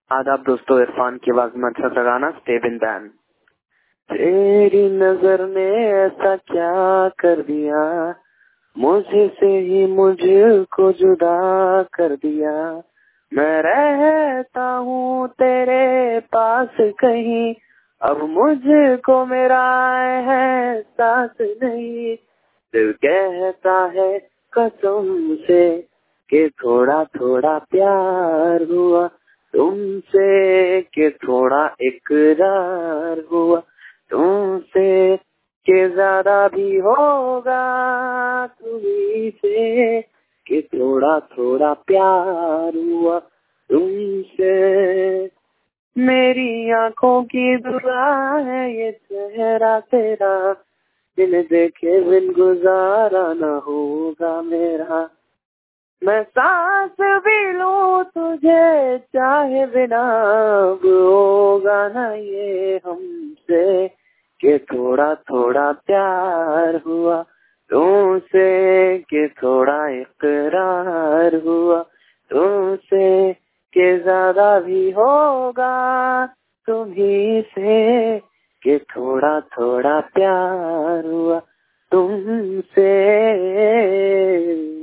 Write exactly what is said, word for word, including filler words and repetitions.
आदाब दोस्तों, इरफान की आवाज में अच्छा सा गाना स्टे बिन बैन। तेरी नजर ने ऐसा क्या कर दिया, मुझे से ही मुझको जुदा कर दिया। मैं रहता हूँ तेरे पास कहीं, अब मुझको मेरा एहसास नहीं। दिल कहता है कसम से कि थोड़ा थोड़ा प्यार हुआ तुमसे, कि थोड़ा इकरार हुआ तुमसे, कि ज्यादा भी होगा तुम्हीं से, कि थोड़ा थोड़ा प्यार हुआ तुमसे। मेरी आंखों की दुआ है ये चेहरा तेरा, बिन देखे बिन गुजारा ना होगा मेरा। मैं सांस भी लूं तुझे चाहे बिना, अब होगा ना ये हमसे, कि थोड़ा थोड़ा प्यार हुआ तुमसे, कि थोड़ा इकरार हुआ तुमसे, कि ज्यादा भी होगा तुम्हीं से, कि थोड़ा थोड़ा प्यार हुआ तुमसे।